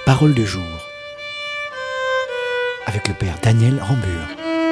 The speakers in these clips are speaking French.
parole de jour avec le Père Daniel Rambure.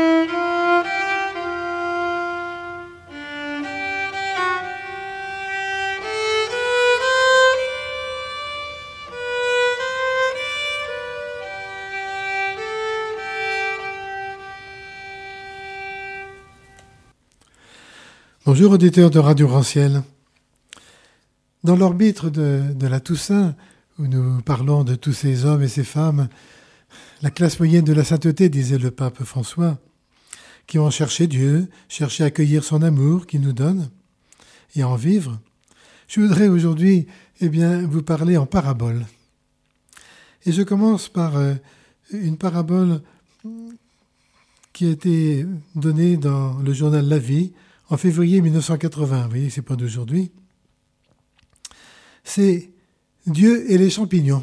Bonjour auditeurs de Radio Grand-Ciel. Dans l'orbitre de la Toussaint, où nous parlons de tous ces hommes et ces femmes, la classe moyenne de la sainteté, disait le pape François, qui ont cherché Dieu, cherché à accueillir son amour qu'il nous donne et à en vivre. Je voudrais aujourd'hui vous parler en parabole. Et je commence par une parabole qui a été donnée dans le journal La Vie en février 1980. Vous voyez, c'est pas d'aujourd'hui. C'est Dieu et les champignons.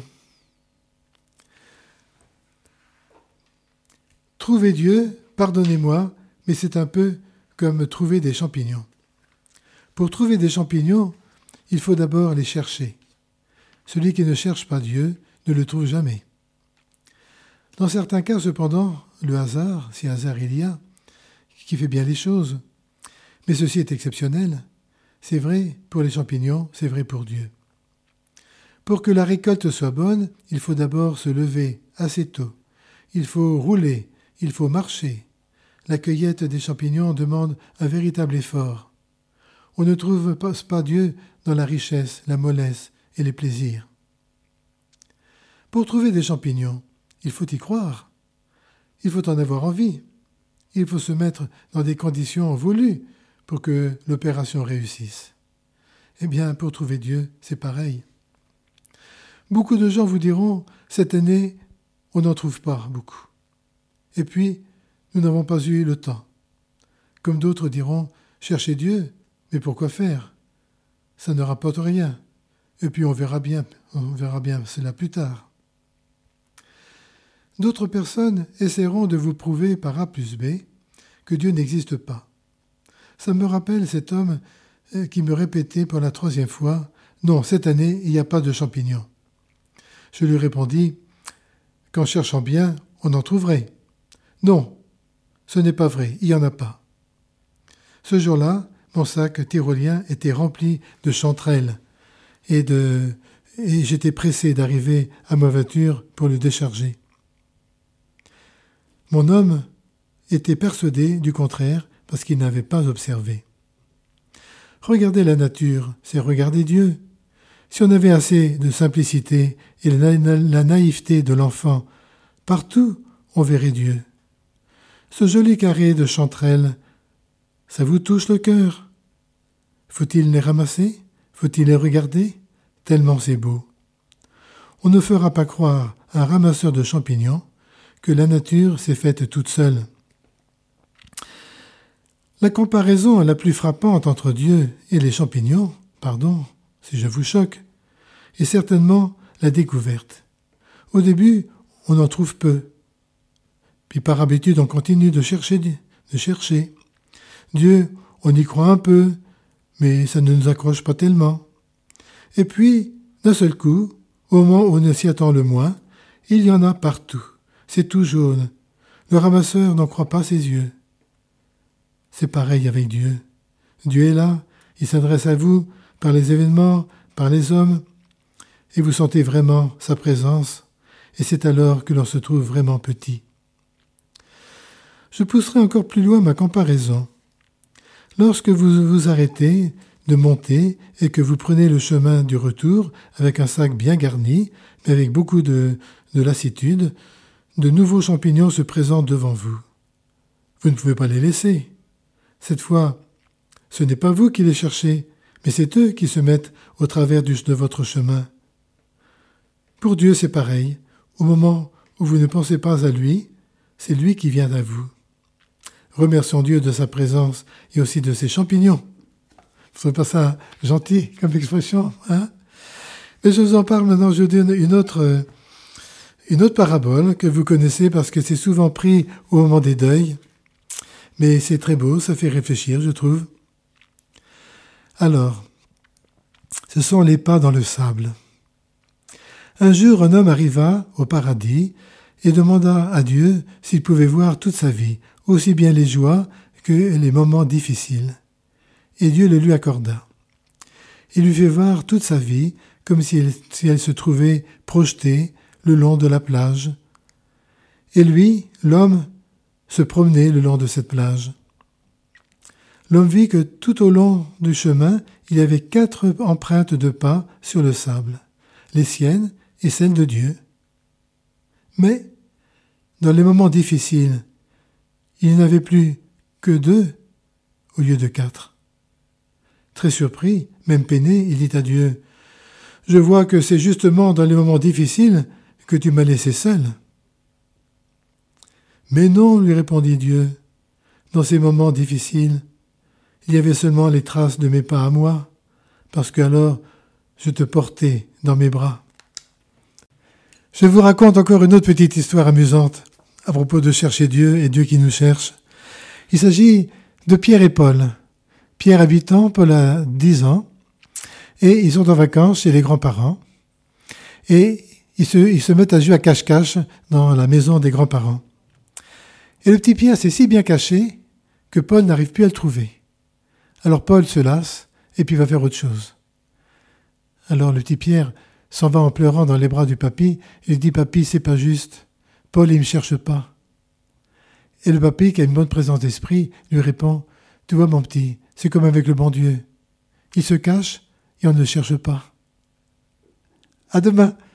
Trouver Dieu, pardonnez-moi, mais c'est un peu comme trouver des champignons. Pour trouver des champignons, il faut d'abord les chercher. Celui qui ne cherche pas Dieu ne le trouve jamais. Dans certains cas, cependant, le hasard, si hasard il y a, qui fait bien les choses, mais ceci est exceptionnel. C'est vrai pour les champignons, c'est vrai pour Dieu. Pour que la récolte soit bonne, il faut d'abord se lever assez tôt. Il faut rouler, il faut marcher. La cueillette des champignons demande un véritable effort. On ne trouve pas Dieu dans la richesse, la mollesse et les plaisirs. Pour trouver des champignons, il faut y croire. Il faut en avoir envie. Il faut se mettre dans des conditions voulues pour que l'opération réussisse. Eh bien, pour trouver Dieu, c'est pareil. Beaucoup de gens vous diront, cette année, on n'en trouve pas beaucoup. Et puis, nous n'avons pas eu le temps. Comme d'autres diront, cherchez Dieu, mais pourquoi faire ? Ça ne rapporte rien. Et puis on verra bien cela plus tard. D'autres personnes essaieront de vous prouver par A plus B que Dieu n'existe pas. Ça me rappelle cet homme qui me répétait pour la 3e fois, « Non, cette année, il n'y a pas de champignons. » Je lui répondis, « Qu'en cherchant bien, on en trouverait. » « Non, ce n'est pas vrai, il n'y en a pas. » Ce jour-là, mon sac tyrolien était rempli de chanterelles et j'étais pressé d'arriver à ma voiture pour le décharger. Mon homme était persuadé du contraire parce qu'il n'avait pas observé. Regarder la nature, c'est regarder Dieu. Si on avait assez de simplicité et la naïveté de l'enfant, partout on verrait Dieu. Ce joli carré de chanterelles, ça vous touche le cœur. Faut-il les ramasser ? Faut-il les regarder ? Tellement c'est beau. On ne fera pas croire à un ramasseur de champignons que la nature s'est faite toute seule. La comparaison la plus frappante entre Dieu et les champignons, pardon si je vous choque, est certainement la découverte. Au début, on en trouve peu. Puis par habitude, on continue de chercher. Dieu, on y croit un peu, mais ça ne nous accroche pas tellement. Et puis, d'un seul coup, au moment où on ne s'y attend le moins, il y en a partout. C'est tout jaune. Le ramasseur n'en croit pas ses yeux. C'est pareil avec Dieu. Dieu est là, il s'adresse à vous par les événements, par les hommes, et vous sentez vraiment sa présence, et c'est alors que l'on se trouve vraiment petit. Je pousserai encore plus loin ma comparaison. Lorsque vous vous arrêtez de monter et que vous prenez le chemin du retour avec un sac bien garni, mais avec beaucoup de lassitude, de nouveaux champignons se présentent devant vous. Vous ne pouvez pas les laisser. Cette fois, ce n'est pas vous qui les cherchez, mais c'est eux qui se mettent au travers de votre chemin. Pour Dieu, c'est pareil. Au moment où vous ne pensez pas à lui, c'est lui qui vient à vous. Remercions Dieu de sa présence et aussi de ses champignons. Ce n'est pas ça gentil comme expression, hein ? Mais je vous en parle maintenant, je donne une autre parabole que vous connaissez parce que c'est souvent pris au moment des deuils. Mais c'est très beau, ça fait réfléchir, je trouve. Alors, ce sont les pas dans le sable. Un jour, un homme arriva au paradis et demanda à Dieu s'il pouvait voir toute sa vie, aussi bien les joies que les moments difficiles. Et Dieu le lui accorda. Il lui fait voir toute sa vie, comme si elle se trouvait projetée le long de la plage. Et lui, l'homme, se promenait le long de cette plage. L'homme vit que tout au long du chemin, il y avait 4 empreintes de pas sur le sable, les siennes et celles de Dieu. Mais, dans les moments difficiles, il n'y en avait plus que 2 au lieu de 4. Très surpris, même peiné, il dit à Dieu, « Je vois que c'est justement dans les moments difficiles que tu m'as laissé seul. » « Mais non, lui répondit Dieu, dans ces moments difficiles, il y avait seulement les traces de mes pas à moi, parce que alors je te portais dans mes bras. » Je vous raconte encore une autre petite histoire amusante à propos de chercher Dieu et Dieu qui nous cherche. Il s'agit de Pierre et Paul. Pierre a 8 ans, Paul a 10 ans, et ils sont en vacances chez les grands-parents, et ils se mettent à jouer à cache-cache dans la maison des grands-parents. Et le petit Pierre s'est si bien caché que Paul n'arrive plus à le trouver. Alors Paul se lasse et puis va faire autre chose. Alors le petit Pierre s'en va en pleurant dans les bras du papy et il dit « Papy, c'est pas juste. Paul, il me cherche pas. » Et le papy, qui a une bonne présence d'esprit, lui répond « Tu vois mon petit, c'est comme avec le bon Dieu. Il se cache et on ne le cherche pas. » À demain.